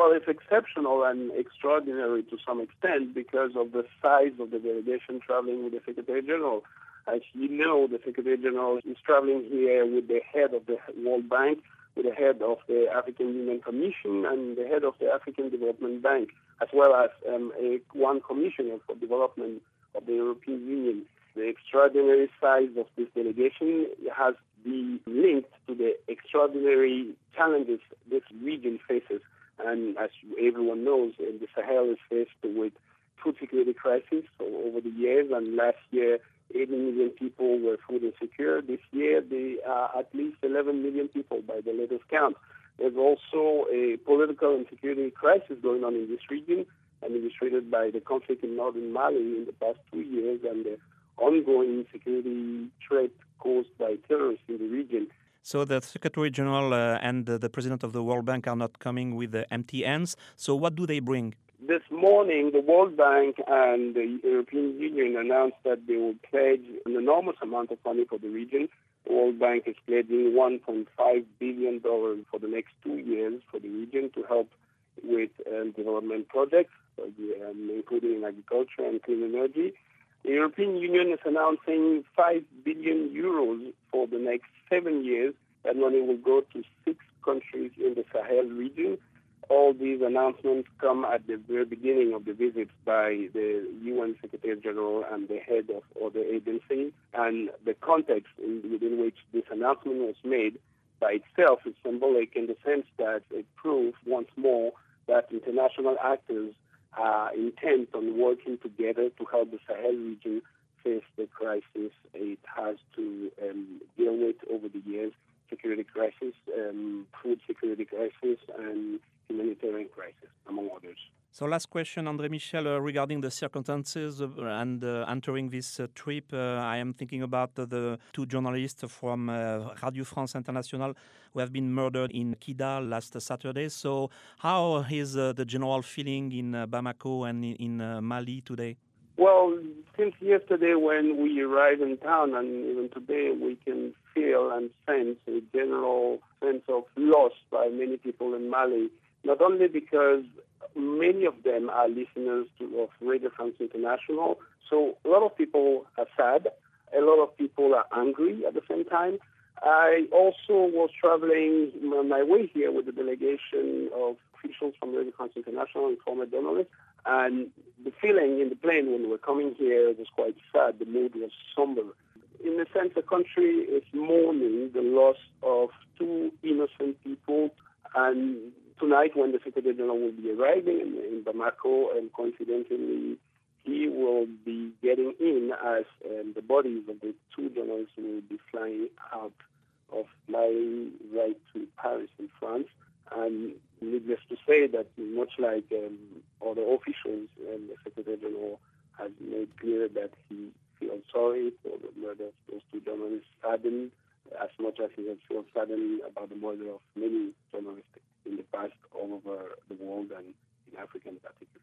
Well, it's exceptional and extraordinary to some extent because of the size of the delegation traveling with the Secretary General. As you know, the Secretary General is traveling here with the head of the World Bank, with the head of the African Union Commission, and the head of the African Development Bank, as well as one commissioner for development of the European Union. The extraordinary size of this delegation has been linked to the extraordinary challenges this region faces. And as everyone knows, the Sahel is faced with food security crisis over the years, and last year 80 million people were food insecure. This year, there are at least 11 million people by the latest count. There's also a political and security crisis going on in this region, and illustrated by the conflict in northern Mali in the past 2 years and the ongoing security threat caused by terrorists in the region. So the Secretary General and the President of the World Bank are not coming with empty hands. So what do they bring? This morning, the World Bank and the European Union announced that they will pledge an enormous amount of money for the region. The World Bank is pledging $1.5 billion for the next 2 years for the region to help with development projects, including agriculture and clean energy. The European Union is announcing 5 billion euros for the next 7 years. That money will go to 6 countries in the Sahel region. All these announcements come at the very beginning of the visits by the UN Secretary General and the head of other agencies. And the context within which this announcement was made by itself is symbolic in the sense that it proves once more that international actors are intent on working together to help the Sahel region face the crisis it has to deal with over the years: security crisis, food security crisis, and humanitarian crisis, among others. So last question, André Michel, regarding the circumstances and entering this trip. I am thinking about the 2 journalists from Radio France Internationale who have been murdered in Kidal last Saturday. So how is the general feeling in Bamako and in Mali today? Well, since yesterday when we arrived in town and even today, we can feel and sense a general sense of loss by many people in Mali, not only because many of them are listeners of Radio France International. So a lot of people are sad. A lot of people are angry at the same time. I also was traveling on my way here with a delegation of officials from Radio France International and former journalists. And the feeling in the plane when we were coming here was quite sad. The mood was somber. In a sense, the country is mourning the loss of 2 innocent people. And tonight, when the Secretary General will be arriving in Bamako, and coincidentally, he will be getting in as the bodies of the 2 journalists will be flying out of Mali right to Paris in France. And needless to say that much like other officials, the Secretary General has made clear that he feels sorry for the murder of those 2 journalists, saddened as much as he has felt saddened about the murder of many journalists in the past all over the world and in Africa in particular.